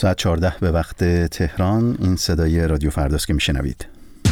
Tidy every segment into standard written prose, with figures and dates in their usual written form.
ساعت 14 به وقت تهران. این صدای رادیو فرداست که میشنوید.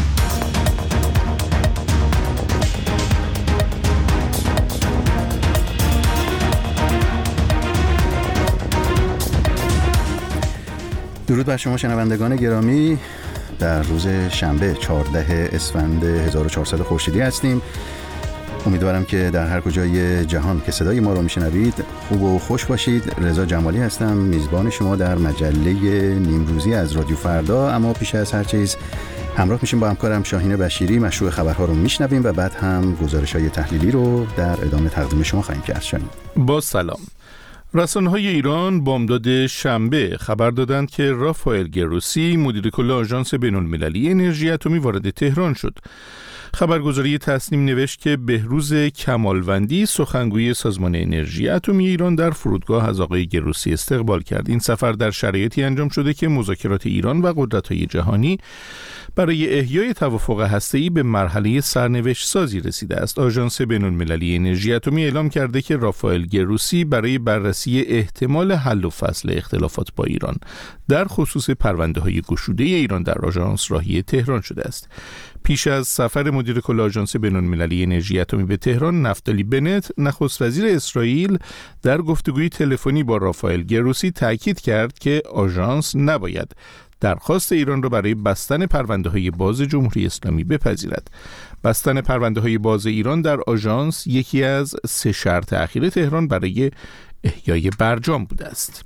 درود بر شما شنوندگان گرامی. در روز شنبه 14 اسفند 1400 خورشیدی هستیم. امیدوارم که در هر کجای جهان که صدای ما رو میشنوید خوب و خوش باشید. رضا جمالی هستم، میزبان شما در مجله نیمروزی از رادیو فردا. اما پیش از هر چیز همراه میشیم با همکارم شاهین بشیری. مشروع خبرها رو میشنویم و بعد هم گزارش‌های تحلیلی رو در ادامه تقدیم شما خواهیم کرد. شاهین. با سلام. رسانه‌های ایران بامداد شنبه خبر دادند که رافائل گروسی مدیر کل آژانس بین‌المللی انرژی اتمی وارد تهران شد. خبرگزاری تسنیم نوشت که بهروز کمالوندی سخنگوی سازمان انرژی اتمی ایران در فرودگاه از آقای گروسی استقبال کرد. این سفر در شرایطی انجام شده که مذاکرات ایران و قدرت‌های جهانی برای احیای توافق هسته‌ای به مرحله سرنوشت سازی رسیده است. آژانس بین‌المللی انرژی اتمی اعلام کرده که رافائل گروسی برای بررسی احتمال حل و فصل اختلافات با ایران در خصوص پرونده‌های گشوده ایران در آژانس راهی تهران شده است. پیش از سفر مدیر کل آژانس بین‌المللی انرژی اتمی به تهران، نفتالی بنت نخست وزیر اسرائیل در گفتگوی تلفنی با رافائل گروسی تاکید کرد که آژانس نباید درخواست ایران را برای بستن پرونده‌های باز جمهوری اسلامی بپذیرد. بستن پرونده‌های باز ایران در آژانس یکی از 3 شرط اخیر تهران برای احیای برجام بوده است.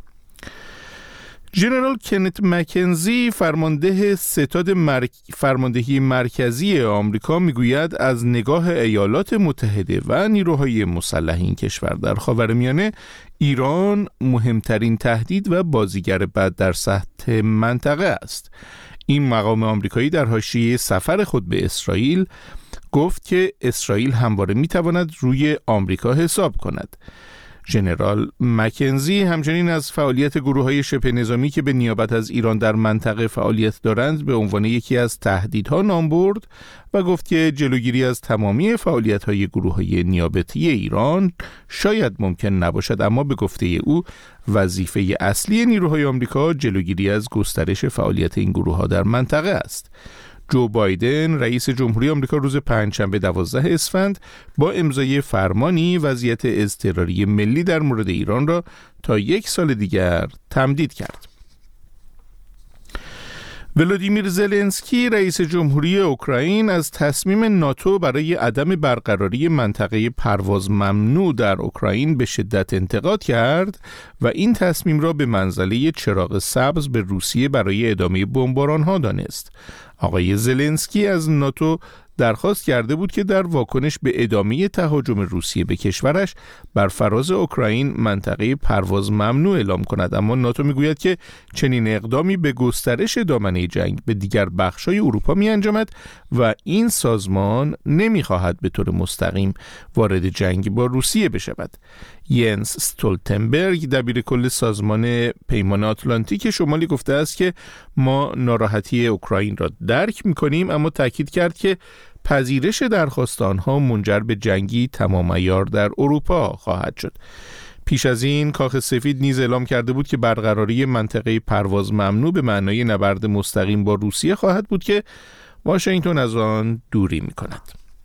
ژنرال کنت مکنزی فرمانده ستاد فرماندهی مرکزی آمریکا میگوید از نگاه ایالات متحده و نیروهای مسلح این کشور در خاورمیانه، ایران مهمترین تهدید و بازیگر بد در سطح منطقه است. این مقام آمریکایی در حاشیه سفر خود به اسرائیل گفت که اسرائیل همواره میتواند روی آمریکا حساب کند. ژنرال مکنزی همچنین از فعالیت گروه‌های شبه نظامی که به نیابت از ایران در منطقه فعالیت دارند به عنوان یکی از تهدیدها نام برد و گفت که جلوگیری از تمامی فعالیت‌های گروه‌های نیابتی ایران شاید ممکن نباشد، اما به گفته او وظیفه اصلی نیروهای آمریکا جلوگیری از گسترش فعالیت این گروه‌ها در منطقه است. جو بایدن رئیس جمهوری آمریکا روز پنجشنبه 12 اسفند با امضای فرمانی وضعیت اضطراری ملی در مورد ایران را تا 1 سال دیگر تمدید کرد. ولادیمیر زلنسکی رئیس جمهوری اوکراین از تصمیم ناتو برای عدم برقراری منطقه پرواز ممنوع در اوکراین به شدت انتقاد کرد و این تصمیم را به منزله چراغ سبز به روسیه برای ادامه بمباران‌ها دانست. آقای زلنسکی از ناتو درخواست کرده بود که در واکنش به ادامه تهاجم روسیه به کشورش بر فراز اوکراین منطقه پرواز ممنوع اعلام کند، اما ناتو میگوید که چنین اقدامی به گسترش دامنه جنگ به دیگر بخش‌های اروپا می‌انجامد و این سازمان نمی‌خواهد به طور مستقیم وارد جنگ با روسیه بشود. ینس استولتنبرگ دبیر کل سازمان پیمان آتلانتیک شمالی گفته است که ما ناراحتی اوکراین را درک می‌کنیم، اما تاکید کرد که پذیرش درخواست آنها منجر به جنگی تمام عیار در اروپا خواهد شد. پیش از این کاخ سفید نیز اعلام کرده بود که برقراری منطقه پرواز ممنوع به معنای نبرد مستقیم با روسیه خواهد بود که واشنگتن از آن دوری می‌کند.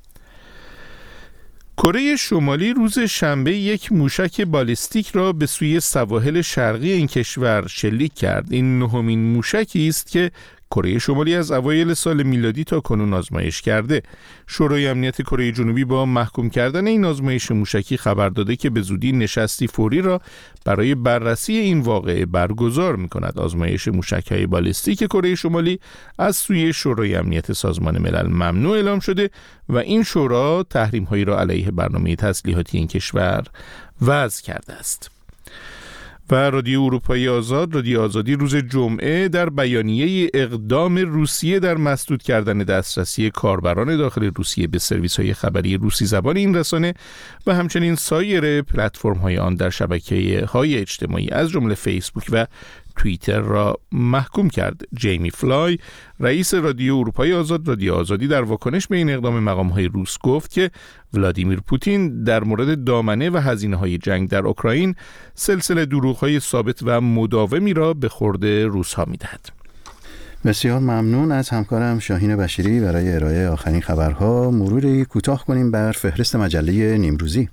کره شمالی روز شنبه یک موشک بالستیک را به سوی سواحل شرقی این کشور شلیک کرد. این 9مین موشکی است که کره شمالی از اوایل سال میلادی تا کنون آزمایش کرده. شورای امنیت کره جنوبی با محکوم کردن این آزمایش موشکی خبر داده که به زودی نشستی فوری را برای بررسی این واقعه برگزار می‌کند. آزمایش موشک‌های بالستیک کره شمالی از سوی شورای امنیت سازمان ملل ممنوع اعلام شده و این شورا تحریم‌هایی را علیه برنامه تسلیحاتی این کشور وضع کرده است. و رادیو اروپایی آزاد، رادیو آزادی، روز جمعه در بیانیه اقدام روسیه در مسدود کردن دسترسی کاربران داخل روسیه به سرویس‌های خبری روسی زبان این رسانه و همچنین سایر پلتفرم‌های آن در شبکه‌های اجتماعی از جمله فیسبوک و توییتر را محکوم کرد. جیمی فلای، رئیس رادیو اروپای آزاد، رادیو آزادی، در واکنش به این اقدام مقام‌های روس گفت که ولادیمیر پوتین در مورد دامنه و هزینه‌های جنگ در اوکراین سلسله دروغ‌های ثابت و مداومی را به خورد روس‌ها می‌دهد. بسیار ممنون از همکارم شاهین بشیری برای ارائه آخرین خبرها. مروری کوتاه کنیم بر فهرست مجله نیمروزی.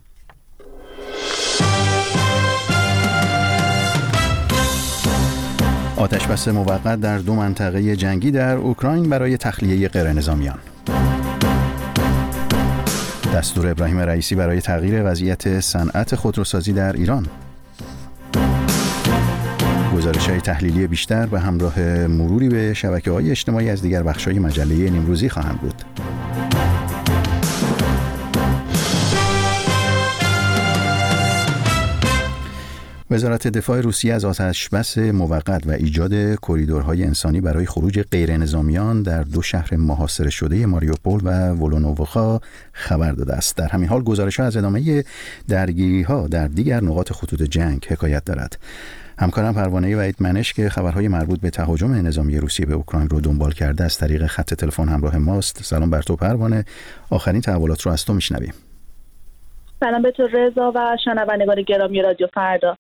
آتش‌بس موقت در 2 منطقه جنگی در اوکراین برای تخلیه غیرنظامیان. دستور ابراهیم رئیسی برای تغییر وضعیت صنعت خودروسازی در ایران. گزارش‌های تحلیلی بیشتر به همراه مروری به شبکه‌های اجتماعی از دیگر بخش‌های مجله نیمروزی خواهند بود. وزارت دفاع روسیه از آتش‌بس موقت و ایجاد کریدورهای انسانی برای خروج غیرنظامیان در 2 شهر محاصره شده ماریوپول و ولونووخا خبر داده است. در همین حال گزارش‌ها از ادامه درگیری‌ها در دیگر نقاط خطوط جنگ حکایت دارد. همکارم پروانه وحید منش که خبرهای مربوط به تهاجم نظامی روسیه به اوکراین رو دنبال کرده از طریق خط تلفن همراه ماست. سلام بر تو پروانه، آخرین تحولات رو از تو میشنویم. سلام به تو رضا و شنوندگان گرامی رادیو فردا.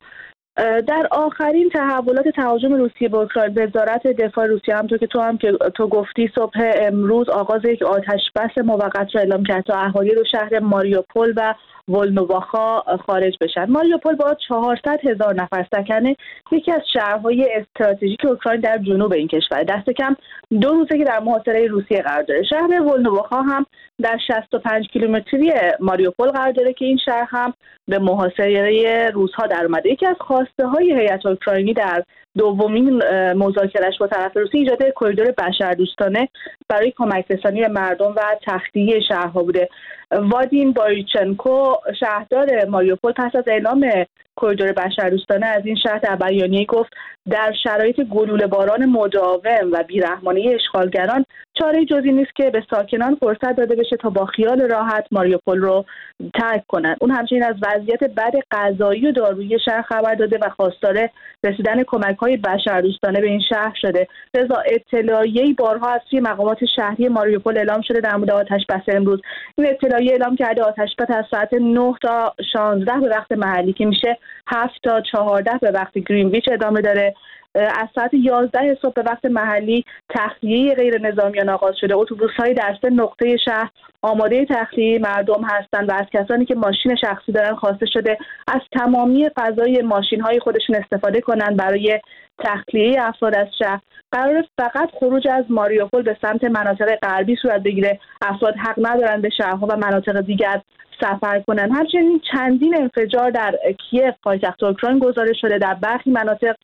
در آخرین تحولات تهاجم روسیه به اوکراین، وزارت دفاع روسیه همونطور که تو گفتی صبح امروز آغاز یک آتش‌بس موقت را اعلام کرد تا اهالی دو شهر ماریوپول و ولنوواخا خارج بشن. ماریوپول با 400,000 نفر سکنه یکی از شهرهای استراتژیک اوکراین در جنوب این کشور. دست کم 2 روزه که در محاصره روسیه قرار داره. شهر ولنوواخا هم در 65 کیلومتری ماریوپول قرار داره که این شهر هم به محاصره روس‌ها در اومده. یکی از خواسته های هیئت اوکراینی در دومین مذاکره‌اش با طرف روسیه ایجاد کریدور بشردوستانه برای کمک رسانی به مردم و تخلیه شهرها بوده. وادیم بایچنکو شهردار ماریوپول پس از اعلام کریدور بشردوستانه از این شهر در بیانیه گفت در شرایط گلوله باران مداوم و بیرحمانه اشغالگران چاره جزی نیست که به ساکنان فرصت داده بشه تا با خیال راحت ماریوپول رو ترک کنند. اون همچنین از وضعیت بد غذایی و دارویی شهر خبر داده و خواستار رسیدن کمک‌های بشردوستانه به این شهر شده. لذا اطلاعیه‌ای بارها از سوی مقامات شهری ماریوپول اعلام شده در مورد آتش‌بس امروز. این اطلاعیه اعلام کرده آتش‌بس از ساعت 9 تا 16 به وقت محلی که میشه 7 تا 14 به وقت گرینویچ ادامه داره. از ساعت 11 صبح به وقت محلی تخلیه غیر نظامیان آغاز شده. اتوبوس‌های در 3 نقطه شهر آماده تخلیه مردم هستند و از کسانی که ماشین شخصی دارن خواسته شده از تمامی فضای ماشین‌های خودشون استفاده کنند برای تخلیه افراد از شهر. قرار فقط خروج از ماریوپول به سمت مناطق غربی صورت بگیره. افراد حق ندارند به شهرها و مناطق دیگر سفر کنند. همچنین چندین انفجار در کیف پایتخت اوکراین گزارش شده. در برخی مناطق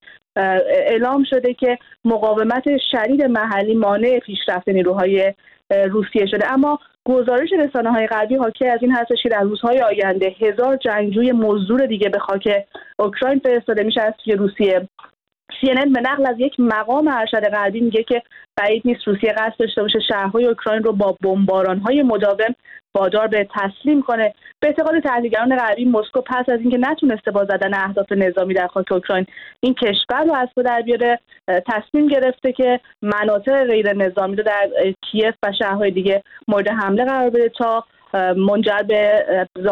اعلام شده که مقاومت شدید محلی مانع پیشرفت نیروهای روسیه شده. اما گزارش رسانه‌های غربی حاکی از این هستش که در روزهای آینده 1000 جنگجوی مزدور دیگه به خاک اوکراین فرستاده میشه از سوی روسیه. CNN به نقل از یک مقام ارشد غربی میگه که بعید نیست روسیه قصد داشته باشه شهرهای اوکراین رو با بمباران‌های مداوم وادار به تسلیم کنه. به اعتقاد تحلیلگران غربی مسکو پس از اینکه نتونسته با زدن اهداف نظامی در خاک اوکراین این کشور رو از خود در بیاره، تصمیم گرفته که مناطق غیر نظامی رو در کیف و شهرهای دیگه مورد حمله قرار بده تا منجر به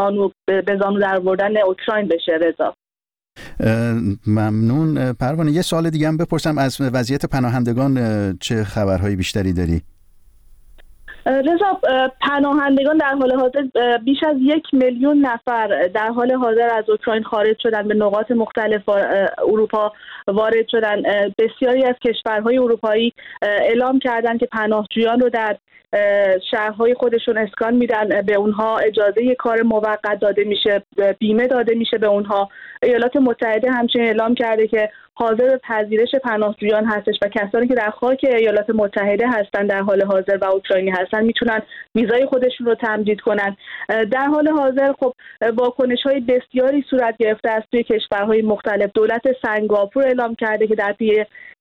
زانو درآوردن اوکراین بشه. رضا ممنون. پروانه یه سوال دیگه هم بپرسم، از وضعیت پناهندگان چه خبرهای بیشتری داری؟ رضا، پناهندگان در حال حاضر بیش از 1,000,000 نفر در حال حاضر از اوکراین خارج شدن، به نقاط مختلف اروپا وارد شدن. بسیاری از کشورهای اروپایی اعلام کردند که پناهجویان رو در شهرهای خودشون اسکان میدن، به اونها اجازه کار موقت داده میشه، بیمه داده میشه به اونها. ایالات متحده همچنین اعلام کرده که حاضر به پذیرش پناهجویان هستش و کسانی که در خاک ایالات متحده هستن در حال حاضر و اوکراینی هستن میتونن ویزای خودشون رو تمدید کنن. در حال حاضر خب واکنش‌های بسیاری صورت گرفته از توی کشورهای مختلف. دولت سنگاپور اعلام کرده که در پی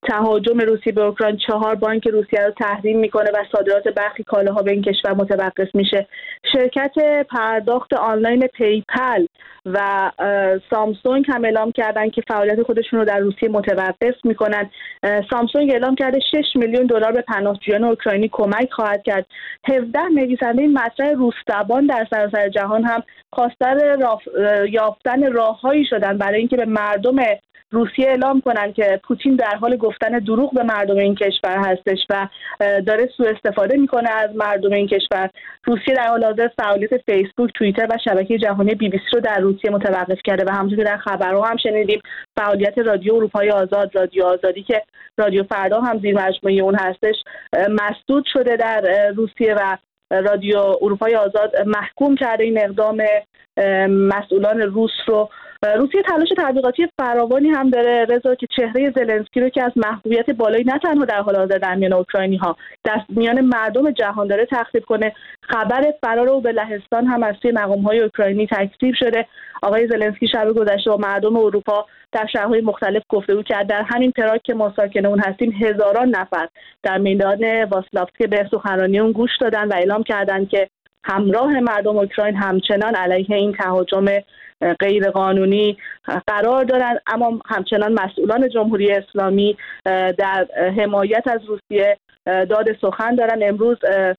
تهاجم روسیه به اوکراین 4 بانک روسیه رو تحریم میکنه و صادرات برخی کالاها به این کشور متوقف میشه. شرکت پرداخت آنلاین پیپل و سامسونگ هم اعلام کردن که فعالیت خودشون رو در روسیه متوقف میکنن. سامسونگ اعلام کرده 6 میلیون دلار به پناهجویان اوکراینی کمک خواهد کرد. 17 نویسنده این مطرح روس‌زبان در سراسر جهان هم خواستار یافتن راههایی شدن برای اینکه به مردم روسیه اعلام کنن که پوتین در حال گفتن دروغ به مردم این کشور هستش و داره سوء استفاده میکنه از مردم این کشور. روسیه در حال حاضر فعالیت فیسبوک، توییتر و شبکه جهانی BBC رو در روسیه متوقف کرده و همونطور که در خبرها هم شنیدیم فعالیت رادیو اروپای آزاد، رادیو آزادی که رادیو فردا هم زیر مجموعه اون هستش، مسدود شده در روسیه و رادیو اروپای آزاد محکوم کرده این اقدام مسئولان روس رو. روسیه تلاش تبلیغاتی فراوانی هم داره رضا که چهره زلنسکی رو که از محبوبیت بالایی نه تنها در حال حاضر در میان اوکراینی‌ها، در میان مردم جهان داره تخریب کنه. خبر فرار او به لهستان هم از سوی مقام‌های اوکراینی تکذیب شده. آقای زلنسکی شب گذشته با مردم اروپا در شهرهای مختلف گفتگو کرد. در همین پراگ که ما ساکن اون هستیم هزاران نفر در میدان واسلافسکی به سخنرانی اون گوش دادن و اعلام کردند که همراه مردم اوکراین همچنان علیه این تهاجم غیر قانونی قرار دارن، اما همچنان مسئولان جمهوری اسلامی در حمایت از روسیه داد سخن دارن. امروز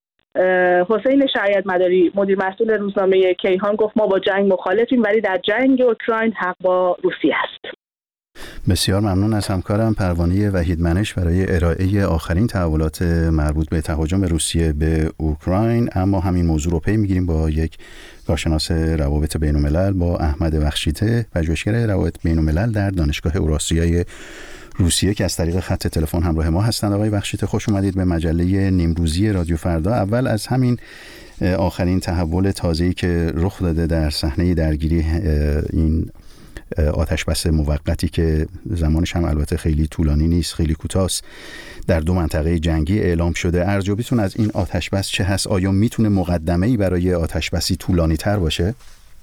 حسین شریعت مداری مدیر مسئول روزنامه کیهان گفت ما با جنگ مخالفیم ولی در جنگ اوکراین حق با روسیه است. بسیار ممنون از همکارم پروانه وحیدمنش برای ارائه آخرین تحولات مربوط به تهاجم روسیه به اوکراین. اما همین موضوع رو پی میگیریم با یک کارشناس روابط بین‌الملل، با احمد بخشیته، پژوهشگر روابط بین‌الملل در دانشگاه اوراسیای روسیه که از طریق خط تلفن همراه ما هستند. آقای بخشیته خوش اومدید به مجله نیمروزی رادیو فردا. اول از همین آخرین تحول تازه‌ای که رخ داده در صحنه درگیری این آتش بس موقتی که زمانش هم البته خیلی طولانی نیست، خیلی کوتاست، در 2 منطقه جنگی اعلام شده. ارزیابیتون از این آتش بس چه هست؟ آیا میتونه مقدمه‌ای برای آتش بسی طولانی تر باشه؟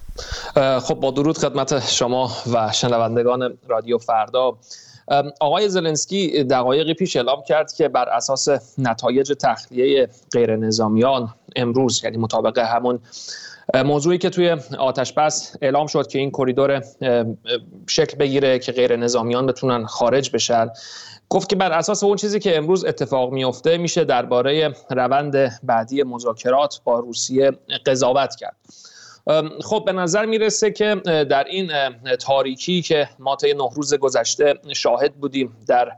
خب با درود خدمت شما و شنوندگان رادیو فردا. آقای زلنسکی دقایقی پیش اعلام کرد که بر اساس نتایج تخلیه غیر نظامیان امروز، یعنی مطابق همون موضوعی که توی آتش بس اعلام شد که این کریدور شکل بگیره که غیر نظامیان بتونن خارج بشن، گفت که بر اساس اون چیزی که امروز اتفاق میفته میشه درباره روند بعدی مذاکرات با روسیه قضاوت کرد. خب به نظر میرسه که در این تاریکی که ما طی 9 روز گذشته شاهد بودیم در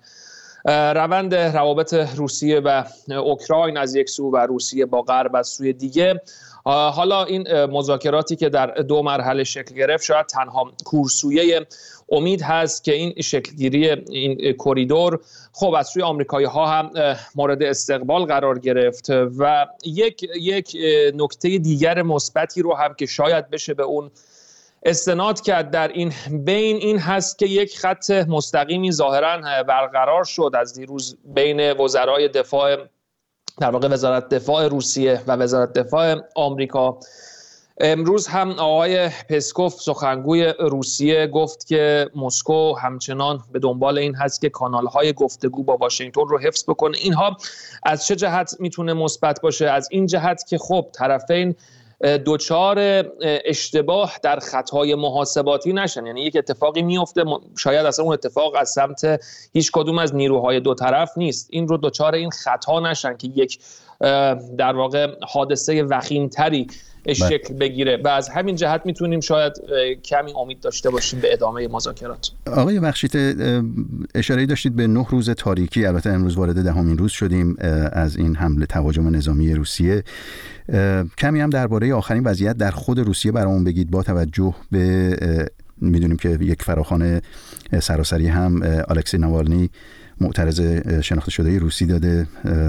روند روابط روسیه و اوکراین از یک سو و روسیه با غرب از سوی دیگه، حالا این مذاکراتی که در 2 مرحله شکل گرفت شاید تنها کورسویه امید هست که این شکلگیری این کریدور خب از سوی آمریکایی‌ها هم مورد استقبال قرار گرفت و یک نکته دیگر مثبتی رو هم که شاید بشه به اون استناد کرد در این بین این هست که یک خط مستقیمی ظاهراً برقرار شد از دیروز بین وزرای دفاع، در واقع وزارت دفاع روسیه و وزارت دفاع آمریکا. امروز هم آقای پسکوف سخنگوی روسیه گفت که مسکو همچنان به دنبال این هست که کانال‌های گفتگو با واشنگتن رو حفظ بکنه. اینها از چه جهت میتونه مثبت باشه؟ از این جهت که خب طرفین دوچار اشتباه در خطای محاسباتی نشن، یعنی یک اتفاقی میفته شاید اصلا اون اتفاق از سمت هیچ کدوم از نیروهای دو طرف نیست، این رو دوچار این خطا نشن که یک در واقع حادثه وخیم‌تری شکل بگیره و از همین جهت میتونیم شاید کمی امید داشته باشیم به ادامه مذاکرات. آقای بخشیته اشاره داشتید به 9 روز تاریکی، البته امروز وارد 10مین روز شدیم از این حمله تهاجم نظامی روسیه. کمی هم درباره آخرین وضعیت در خود روسیه برامون بگید، با توجه به میدونیم که یک فراخوان سراسری هم الکسی ناوالنی معترض شناخته شده روسی داده،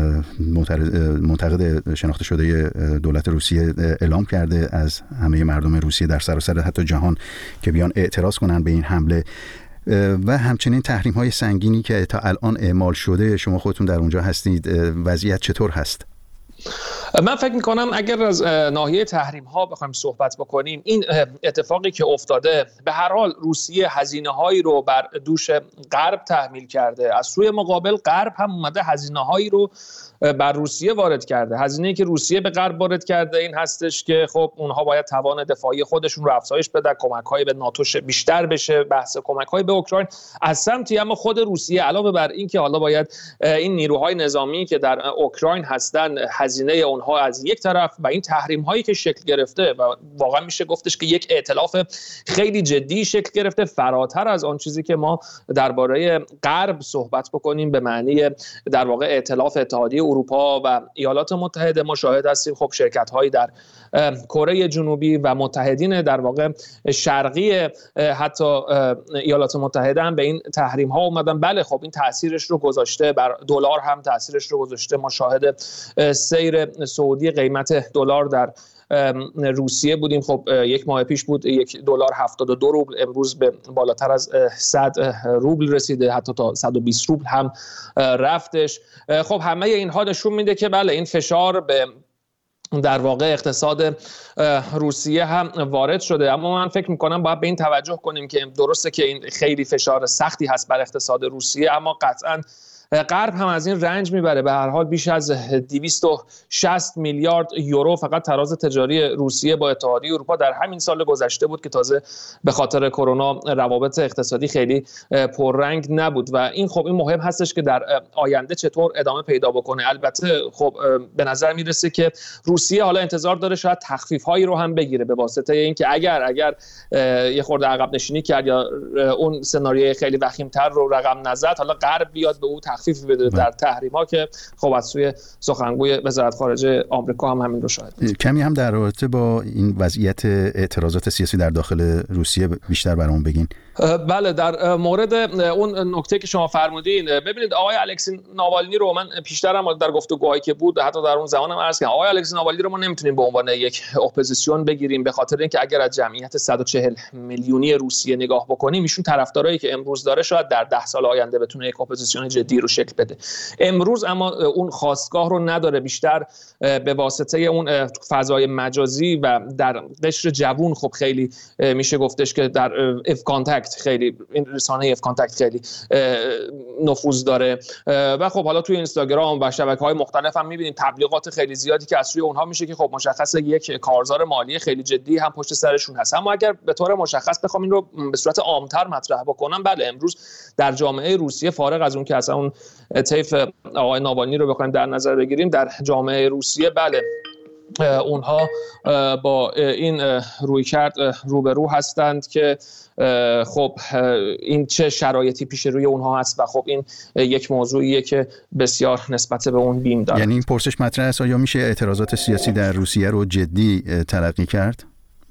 منتقد شناخته شده دولت روسیه اعلام کرده از همه مردم روسیه در سراسر حتی جهان که بیان اعتراض کنن به این حمله و همچنین تحریم‌های سنگینی که تا الان اعمال شده. شما خودتون در اونجا هستید، وضعیت چطور هست؟ من فکر میکنم اگر از ناحیه تحریم ها بخوایم صحبت بکنیم، این اتفاقی که افتاده به هر حال روسیه هزینه هایی رو بر دوش غرب تحمیل کرده، از سوی مقابل غرب هم اومده هزینه هایی رو بر روسیه وارد کرده. هزینه‌ای که روسیه به غرب وارد کرده این هستش که خب اونها باید توان دفاعی خودشون رو افزایش بدن، کمک‌های به ناتو بیشتر بشه، بحث کمک‌های به اوکراین از سمتی، اما خود روسیه علاوه بر این که حالا باید این نیروهای نظامی که در اوکراین هستن هزینه اونها از یک طرف و این تحریم‌هایی که شکل گرفته و واقعا میشه گفتش که یک ائتلاف خیلی جدی شکل گرفته، فراتر از آن چیزی که ما درباره غرب صحبت بکنیم به معنی در واقع ائتلاف اتحادیه اروپا و ایالات متحده. ما شاهد هستیم خب شرکت‌هایی در کره جنوبی و متحدین در واقع شرقی حتی ایالات متحده هم به این تحریم ها اومدن. بله خب این تاثیرش رو گذاشته، بر دلار هم تاثیرش رو گذاشته. ما شاهد سیر صعودی قیمت دلار در روسیه بودیم. خب یک ماه پیش بود $1 72 روبل، امروز به بالاتر از 100 روبل رسیده، حتی تا 120 روبل هم رفتش. خب همه اینها نشون میده که بله این فشار به در واقع اقتصاد روسیه هم وارد شده. اما من فکر میکنم باید به این توجه کنیم که درسته که این خیلی فشار سختی هست بر اقتصاد روسیه، اما قطعاً غرب هم از این رنج میبره. به هر حال بیش از 260 میلیارد یورو فقط تراز تجاری روسیه با اتحادیه اروپا در همین سال گذشته بود که تازه به خاطر کرونا روابط اقتصادی خیلی پررنگ نبود و این خب این مهم هستش که در آینده چطور ادامه پیدا بکنه. البته خب به نظر میرسه که روسیه حالا انتظار داره شاید تخفیف هایی رو هم بگیره به واسطه اینکه اگر یه خورده عقب نشینی کرد یا اون سناریوی خیلی وخیم‌تر رو رقم نزد، حالا غرب بیاد به اون تخفیف بده در تحریم‌ها که خب از سوی سخنگوی وزارت خارجه آمریکا هم همین رو شاهد بود. کمی هم در رابطه با این وضعیت اعتراضات سیاسی در داخل روسیه بیشتر برامون بگین. بله، در مورد اون نکته که شما فرمودین، ببینید آقای الکسی ناوالنی رو من پیشتر هم در گفتگوهایی که بود حتی در اون زمان هم عرض کردم، آقای الکسی ناوالنی رو ما نمیتونیم به عنوان یک اپوزیسیون بگیریم، به خاطر اینکه اگر از جمعیت 140 میلیونی روسیه نگاه بکنیم، ایشون طرفدارایی که امروز داره شاید در 10 سال آینده بتونه یک اپوزیسیون جدی رو شکل بده. امروز اما اون خواستگاه رو نداره، بیشتر به واسطه اون فضای مجازی و در قشر جوون خب خیلی میشه گفتش که در اف کانتکت خیلی این رسانه اف کانتکت خیلی نفوذ داره و خب حالا توی اینستاگرام و شبکه‌های مختلف هم می‌بینیم تبلیغات خیلی زیادی که از سوی اونها میشه که خب مشخصه یک کارزار مالی خیلی جدی هم پشت سرشون هست. اما اگر به طور مشخص بخوام این رو به صورت عام‌تر مطرح بکنم، بله امروز در جامعه روسیه فارغ از اون که اصلا اون طیف آقای ناوالنی رو بخوایم در نظر بگیریم، در جامعه روسیه بله اونها با این رویکرد روبرو هستند که خب این چه شرایطی پیش روی اونها هست و خب این یک موضوعیه که بسیار نسبت به اون بیم داره. یعنی این پرسش مطرح است آیا میشه اعتراضات سیاسی در روسیه رو جدی تلقی کرد؟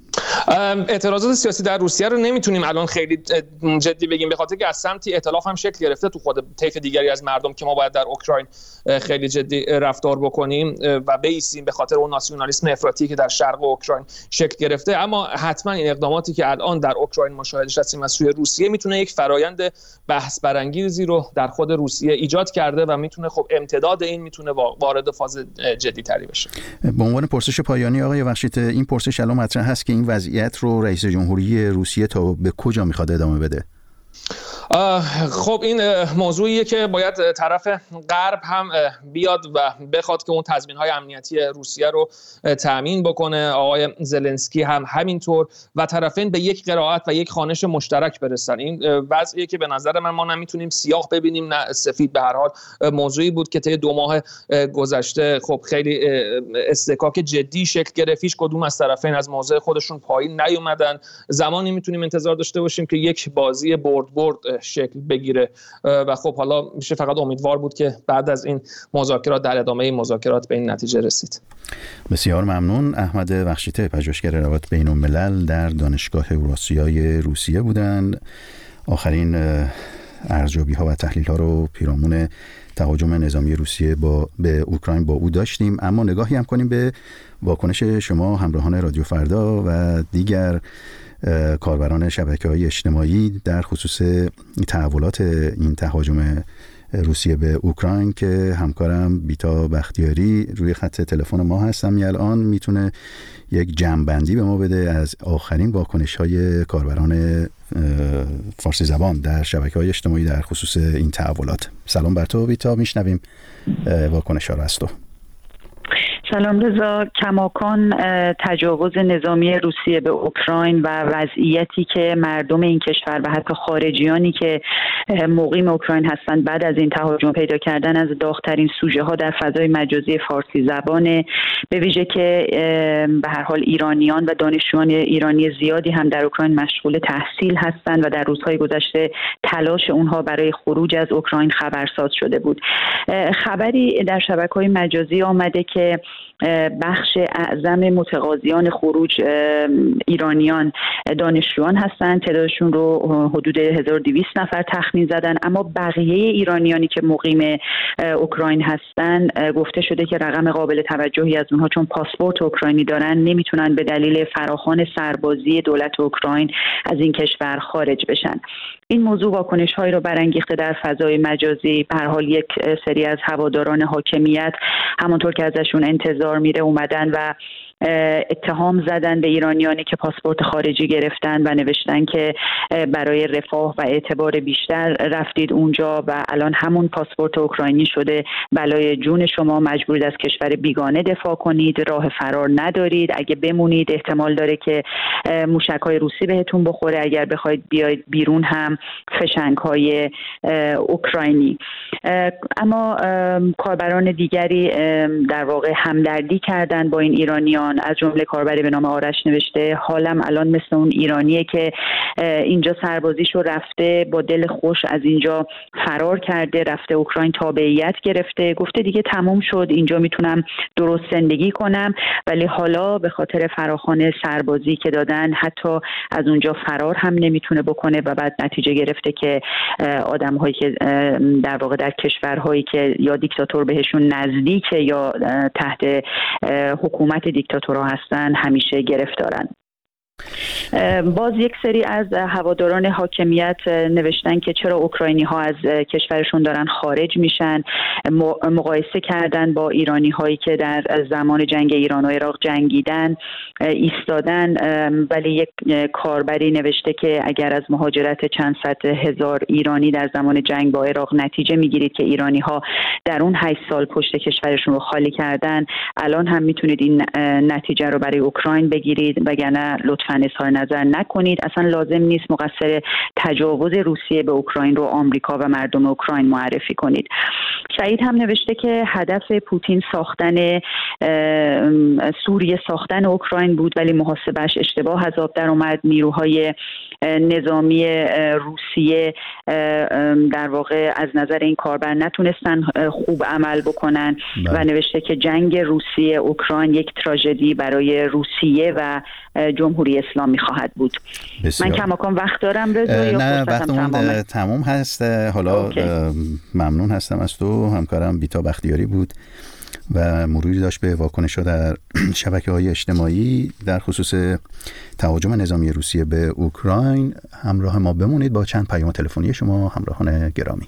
اعتراضات سیاسی در روسیه رو نمیتونیم الان خیلی جدی بگیم، به خاطر که از سمتی ائتلاف هم شکل گرفته تو خود طیف دیگری از مردم که ما باید در اوکراین خیلی جدی رفتار بکنیم و بیسیم به خاطر اون ناسیونالیسم افراطی که در شرق اوکراین شکل گرفته. اما حتما این اقداماتی که الان در اوکراین مشاهدهش هستیم از سوی روسیه میتونه یک فرایند بحث برانگیزی رو در خود روسیه ایجاد کرده و میتونه خب امتداد این میتونه وارد فاز جدی تری بشه. به عنوان پرسش پایانی آقای بخشیت، این پرسش الان مطرح هست که این وضعیت رو رئیس جمهوری روسیه تا به کجا میخواد ادامه بده؟ خب این موضوعیه که باید طرف غرب هم بیاد و بخواد که اون تضمین‌های امنیتی روسیه رو تأمین بکنه، آقای زلنسکی هم همینطور و طرفین به یک قرائت و یک خوانش مشترک برسن. این وضعیه که به نظر من ما نمیتونیم سیاه ببینیم نه سفید. به هر حال موضوعی بود که طی 2 ماه گذشته خب خیلی استکاک جدی شکل گرفت، هیچ کدوم از طرفین از موضع خودشون پایین نیومدن. زمانی میتونیم انتظار داشته باشیم که یک بازی برد شکل بگیره و خب حالا میشه فقط امیدوار بود که بعد از این مذاکرات در ادامه این مذاکرات به این نتیجه رسید. بسیار ممنون. احمد بخشیته، پژوهشگر روابط بین الملل در دانشگاه اوراسیای روسیه بودند. آخرین ارزیابی‌ها و تحلیل‌ها رو پیرامون تهاجم نظامی روسیه به اوکراین با او داشتیم، اما نگاهی هم کنیم به واکنش شما همراهان رادیو فردا و دیگر کاربران شبکه‌های اجتماعی در خصوص تحولات این تهاجم روسیه به اوکراین که همکارم بیتا بختیاری روی خط تلفن ما هستم الان میتونه یک جمع‌بندی به ما بده از آخرین واکنش‌های کاربران فارسی زبان در شبکه‌های اجتماعی در خصوص این تحولات. سلام بر تو بیتا، میشنویم واکنش‌ها رو از تو. سلام رضا. کماکان تجاوز نظامی روسیه به اوکراین و وضعیتی که مردم این کشور و حتی خارجیانی که مقیم اوکراین هستند بعد از این تهاجم پیدا کردن از داغ‌ترین سوژه ها در فضای مجازی فارسی زبانه، به ویژه که به هر حال ایرانیان و دانشجویان ایرانی زیادی هم در اوکراین مشغول تحصیل هستند و در روزهای گذشته تلاش اونها برای خروج از اوکراین خبرساز شده بود. خبری در شبکه‌های مجازی آمده که بخش اعظم متقاضیان خروج ایرانیان دانشجویان هستند، تعدادشون رو حدود 1200 نفر تخمین زدن، اما بقیه ایرانیانی که مقیم اوکراین هستند گفته شده که رقم قابل توجهی از اونها چون پاسپورت اوکراینی دارن نمیتونن به دلیل فراخوان سربازی دولت اوکراین از این کشور خارج بشن. این موضوع واکنش‌هایی رو برانگیخته در فضای مجازی. به هر حال یک سری از هواداران حاکمیت همونطور که ازشون انتظار میره اومدن و اتهام زدن به ایرانیانی که پاسپورت خارجی گرفتن و نوشتن که برای رفاه و اعتبار بیشتر رفتید اونجا و الان همون پاسپورت اوکراینی شده بلای جون شما، مجبورید از کشور بیگانه دفاع کنید، راه فرار ندارید، اگه بمونید احتمال داره که موشک‌های روسی بهتون بخوره، اگر بخواید بیاید بیرون هم فشنگ‌های اوکراینی. اما کاربران دیگری در واقع همدردی کردن با این ایرانیان، از جمله کاربری به نام آرش نوشته حالم الان مثل اون ایرانیه که اینجا سربازیشو رفته با دل خوش از اینجا فرار کرده، رفته اوکراین تابعیت گرفته، گفته دیگه تموم شد، اینجا میتونم درست زندگی کنم، ولی حالا به خاطر فراخوان سربازی که دادن حتی از اونجا فرار هم نمیتونه بکنه و بعد نتیجه گرفته که آدم‌هایی که در واقع در کشورهایی که یا دیکتاتور بهشون نزدیکه یا تحت حکومت دیکتاتورها هستن همیشه گرفتارن. باز یک سری از هواداران حاکمیت نوشتن که چرا اوکراینی ها از کشورشون دارن خارج میشن، مقایسه کردن با ایرانی هایی که در زمان جنگ ایران و عراق جنگیدن ایستادن، ولی یک کاربری نوشته که اگر از مهاجرت چند صد هزار ایرانی در زمان جنگ با عراق نتیجه میگیرید که ایرانی ها در اون 8 سال پشت کشورشون رو خالی کردن، الان هم میتونید این نتیجه رو برای اوکراین بگیرید، وگرنه لطفاً اظهار نظر نکنید. اصلا لازم نیست مقصر تجاوز روسیه به اوکراین رو آمریکا و مردم اوکراین معرفی کنید. سعید هم نوشته که هدف پوتین ساختن سوریه ساختن اوکراین بود، ولی محاسبهش اشتباه از آب در اومد. نیروهای نظامی روسیه در واقع از نظر این کاربر نتونستن خوب عمل بکنن و نوشته که جنگ روسیه اوکراین یک تراژدی برای روسیه و جمهوری اسلامی خواهد بود. بسیار. من کماکان وقت دارم رضا؟ نه وقتمون تمام هست. حالا ممنون هستم از تو. همکارم بیتا بختیاری بود و مروری داشت به واکنش‌ها در شبکه‌های اجتماعی در خصوص تهاجم نظامی روسیه به اوکراین. همراه ما بمونید با چند پیام تلفنی شما همراهان گرامی.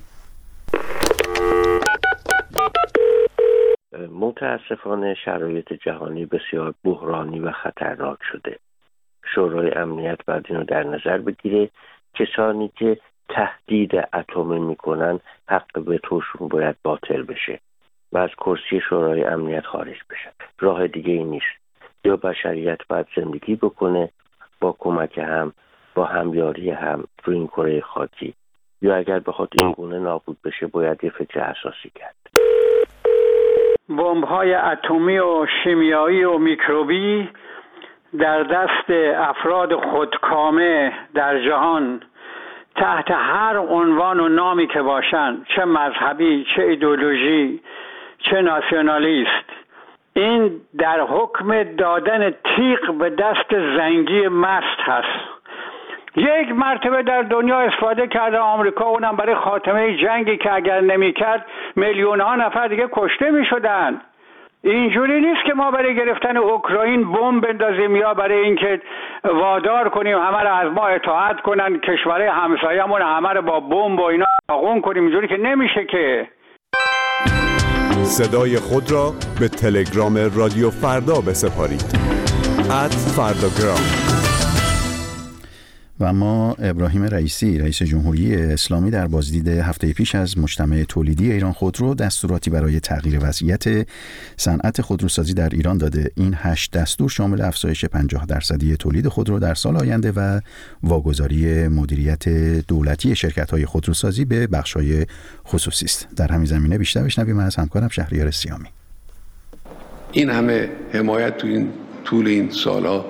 متاسفانه شرایط جهانی بسیار بحرانی و خطرناک شده. شورای امنیت باید اینو در نظر بگیره. کسانی که تهدید اتمی میکنن حق وتوشون باید باطل بشه و از کرسی شورای امنیت خارج بشن. راه دیگه ای نیست. یا بشریت باید زندگی بکنه با کمک هم، با همیاری هم روی این کره خاکی، یا اگر بخواد این گونه نابود بشه باید یه فکر اساسی کرد. بمب‌های اتمی و شیمیایی و میکروبی در دست افراد خودکامه در جهان تحت هر عنوان و نامی که باشن، چه مذهبی، چه ایدئولوژی، چه ناسیونالیست، این در حکم دادن تیغ به دست زنگی مست هست. یک مرتبه در دنیا استفاده کرده آمریکا، اونم برای خاتمه جنگی که اگر نمی‌کرد میلیون‌ها نفر دیگه کشته می‌شدن. اینجوری نیست که ما برای گرفتن اوکراین بمب بندازیم یا برای اینکه وادار کنیم همه رو از ما اطاعت کنن، کشورهای همسایه‌مون همه رو با بمب و اینا داغون کنیم. اینجوری که نمیشه که. صدای خود را به تلگرام رادیو فردا بسپارید. @فرداگرام. و اما ابراهیم رئیسی رئیس جمهوری اسلامی در بازدید هفته پیش از مجتمع تولیدی ایران خودرو دستوراتی برای تغییر وضعیت صنعت خودروسازی در ایران داده. این 8 دستور شامل افزایش 50% تولید خودرو در سال آینده و واگذاری مدیریت دولتی شرکت‌های خودروسازی به بخش‌های خصوصی است. در همین زمینه بیشتر بشنویم از همکارم شهریار سیامی. این همه حمایت تو این طول این سال‌ها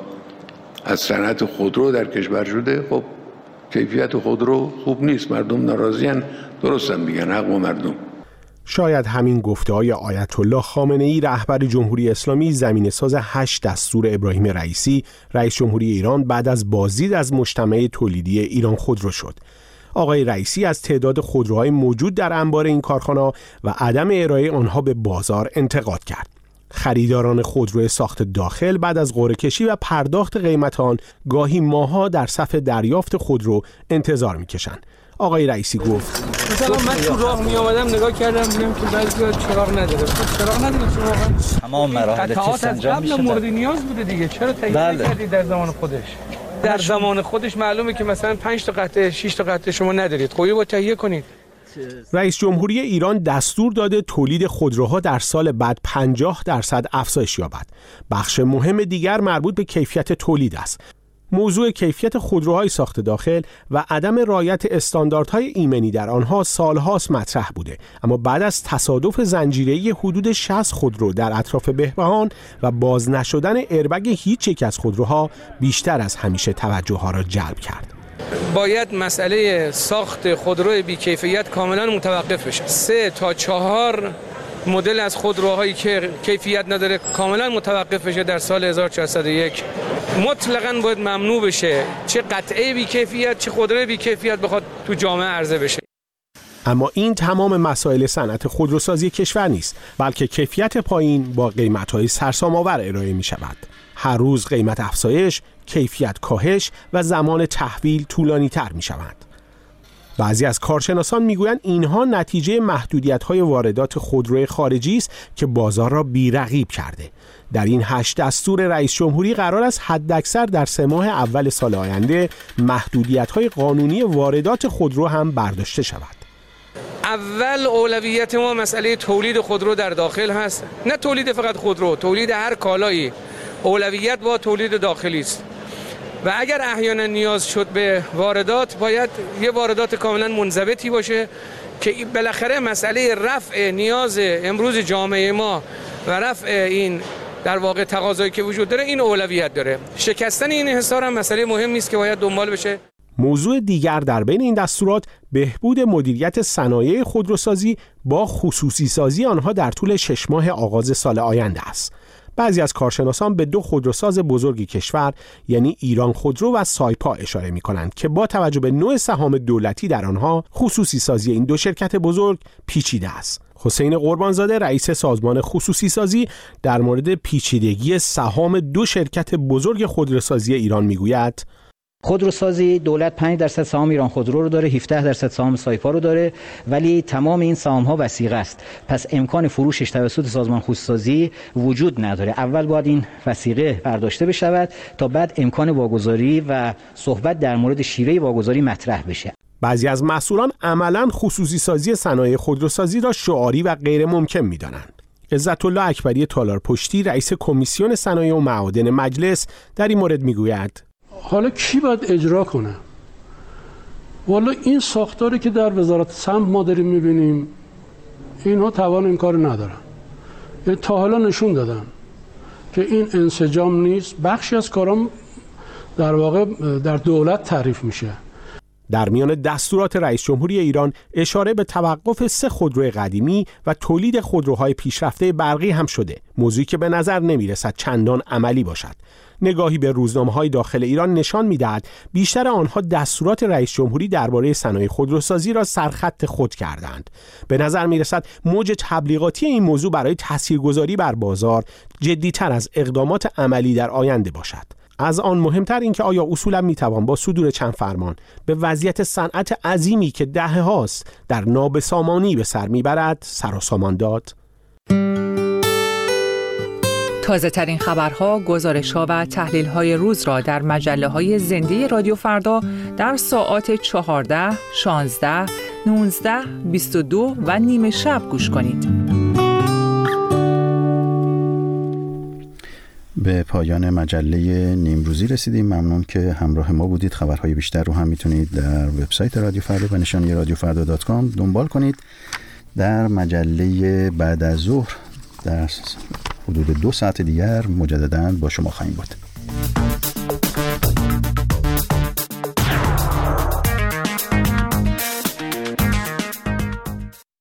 از صنعت خودرو در کشور شده. خب کیفیت خودرو خوب نیست، مردم ناراضی‌اند. درستم میگن، حق با مردم. شاید همین گفته‌های آیت الله خامنه‌ای رهبر جمهوری اسلامی زمینه‌ساز 8 دستور ابراهیم رئیسی رئیس جمهوری ایران بعد از بازدید از مجتمع تولیدی ایران خودرو شد. آقای رئیسی از تعداد خودروهای موجود در انبار این کارخانه و عدم ارائه آنها به بازار انتقاد کرد. خریداران خودرو ساخت داخل بعد از قرعه کشی و پرداخت قیمت آن گاهی ماه‌ها در صف دریافت خودرو انتظار می‌کشند. آقای رئیسی گفت مثلا من تو راه می اومدم نگاه کردم دیدم که بعضیا چراغ نداره. چراغ نداره واقعا. تمام مراحل تست انجام میشه. قبل مورد نیاز بوده دیگه. چرا تایید نکردید در زمان خودش؟ در زمان خودش معلومه که مثلا 5 تا قطعه 6 تا قطعه شما ندارید. خب با تهیه کنید. رئیس جمهوری ایران دستور داده تولید خودروها در سال بعد 50% افزایش یابد. بخش مهم دیگر مربوط به کیفیت تولید است. موضوع کیفیت خودروهای ساخت داخل و عدم رعایت استانداردهای ایمنی در آنها سالهاست مطرح بوده، اما بعد از تصادف زنجیره‌ای حدود 60 خودرو در اطراف بهبهان و باز نشدن ایربگ هیچ یک از خودروها بیشتر از همیشه توجه ها را جلب کرد. باید مسئله ساخت خودروی بی‌کیفیت کاملا متوقف بشه. 3 تا 4 مدل از خودروهایی که کیفیت نداره کاملا متوقف بشه در سال 1401. مطلقاً باید ممنوع بشه چه قطعه بی‌کیفیت چه خودروی بی‌کیفیت بخواد تو جامعه عرضه بشه. اما این تمام مسائل صنعت خودروسازی کشور نیست، بلکه کیفیت پایین با قیمت‌های سرسام‌آور ارائه می‌شود. هر روز قیمت افزایش، کیفیت کاهش و زمان تحویل طولانی‌تر می‌شود. بعضی از کارشناسان میگویند اینها نتیجه محدودیت‌های واردات خودروی خارجی است که بازار را بی‌رقیب کرده. در این 8 دستور رئیس جمهوری قرار است حداکثر در 3 ماه اول سال آینده محدودیت‌های قانونی واردات خودرو هم برداشته شود. اول اولویت ما مسئله تولید خودرو در داخل هست. نه تولید فقط خودرو، تولید هر کالایی. اولویت با تولید داخلی است. و اگر احیانا نیاز شد به واردات، باید یه واردات کاملا منضبطی باشه که بالاخره مسئله رفع نیاز امروز جامعه ما و رفع این در واقع تقاضایی که وجود داره این اولویت داره. شکستن این انحصار هم مسئله مهمی است که باید دنبال بشه. موضوع دیگر در بین این دستورات بهبود مدیریت صنایع خودروسازی با خصوصی سازی آنها در طول 6 ماه آغاز سال آینده است. بعضی از کارشناسان به 2 خودروساز بزرگ کشور یعنی ایران خودرو و سایپا اشاره می‌کنند که با توجه به نوع سهام دولتی در آنها خصوصی سازی این 2 شرکت بزرگ پیچیده است. حسین قربانزاده رئیس سازمان خصوصی سازی در مورد پیچیدگی سهام 2 شرکت بزرگ خودروسازی ایران میگوید: خودروسازی دولت 5% سهام ایران خودرو رو داره، 17% سهام سایپا رو داره، ولی تمام این سهام ها وثیقه است. پس امکان فروشش توسط سازمان خصوصی وجود نداره. اول باید این وثیقه برداشته بشود تا بعد امکان واگذاری و صحبت در مورد شیوه واگذاری مطرح بشه. بعضی از مسئولان عملاً خصوصی سازی صنایع خودروسازی را شعاری و غیر ممکن می‌دانند. عزت الله اکبری تالارپشتی رئیس کمیسیون صنایع و معادن مجلس در این مورد میگوید: حالا کی باید اجرا کنه؟ والا این ساختاری که در وزارت سمت ما داریم میبینیم اینها توان این کار ندارن. تا حالا نشون دادن که این انسجام نیست. بخشی از کارام در واقع در دولت تعریف میشه. در میان دستورات رئیس جمهوری ایران اشاره به توقف 3 خودروی قدیمی و تولید خودروهای پیشرفته برقی هم شده، موضوعی که به نظر نمیرسد چندان عملی باشد. نگاهی به روزنامه‌های داخل ایران نشان می‌دهد بیشتر آنها دستورات رئیس جمهوری درباره صنایع خودروسازی را سرخط خود کردند. به نظر می‌رسد موج تبلیغاتی این موضوع برای تاثیرگذاری بر بازار جدی‌تر از اقدامات عملی در آینده باشد. از آن مهمتر اینکه آیا اصولا میتوان با صدور چند فرمان به وضعیت صنعت عظیمی که دهه‌هاست در نابسامانی به سر میبرد سر و سامان داد؟ تازه ترین خبرها، گزارش‌ها و تحلیل‌های روز را در مجله‌های زنده رادیو فردا در ساعات 14، 16، 19، 22 و نیمه شب گوش کنید. به پایان مجله نیمروزی رسیدیم. ممنون که همراه ما بودید. خبرهای بیشتر رو هم میتونید در وبسایت رادیو فردا به نشانی radiofarda.com دنبال کنید. در مجله بعد از ظهر در حدود 2 ساعت دیگر مجدداً با شما خواهیم بود.